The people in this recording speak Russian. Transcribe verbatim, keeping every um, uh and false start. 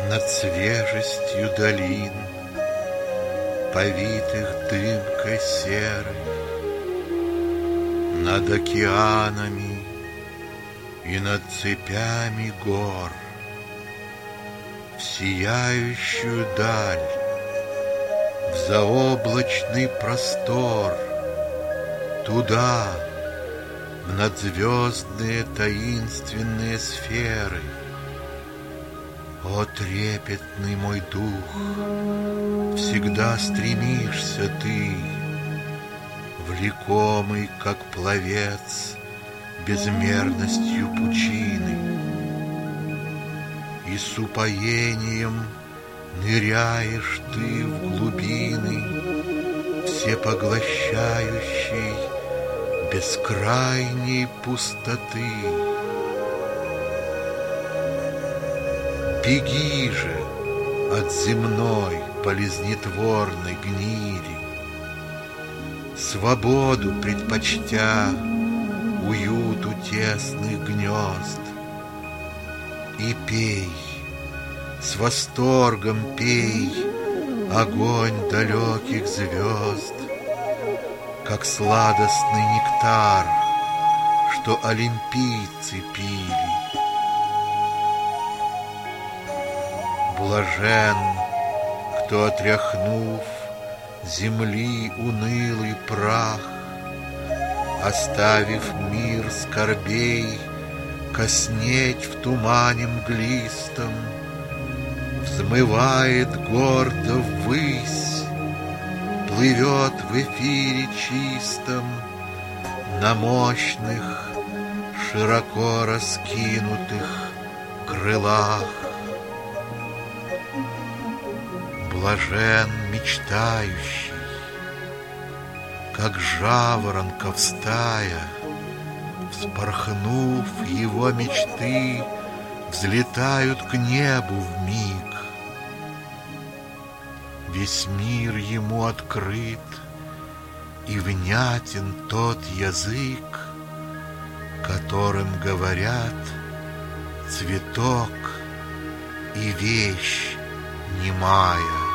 Над свежестью долин, повитых дымкой серой, над океанами и над цепями гор, в сияющую даль, в заоблачный простор, туда, в надзвездные таинственные сферы. О, трепетный мой дух, всегда стремишься ты, влекомый, как пловец, безмерностью пучины, и с упоением ныряешь ты в глубины всепоглощающей бескрайней пустоты. Беги же от земной болезнетворной гнили, свободу предпочтя уюту тесных гнезд, и пей, с восторгом пей огонь далеких звезд, как сладостный нектар, что олимпийцы пили. Блажен, кто, отряхнув земли унылый прах, оставив мир скорбей коснеть в тумане мглистом, взмывает гордо ввысь, плывет в эфире чистом на мощных, широко раскинутых крылах. Блажен мечтающий, как жаворонков стая, вспорхнув, его мечты взлетают к небу вмиг. Весь мир ему открыт, и внятен тот язык, которым говорят цветок и вещь немая.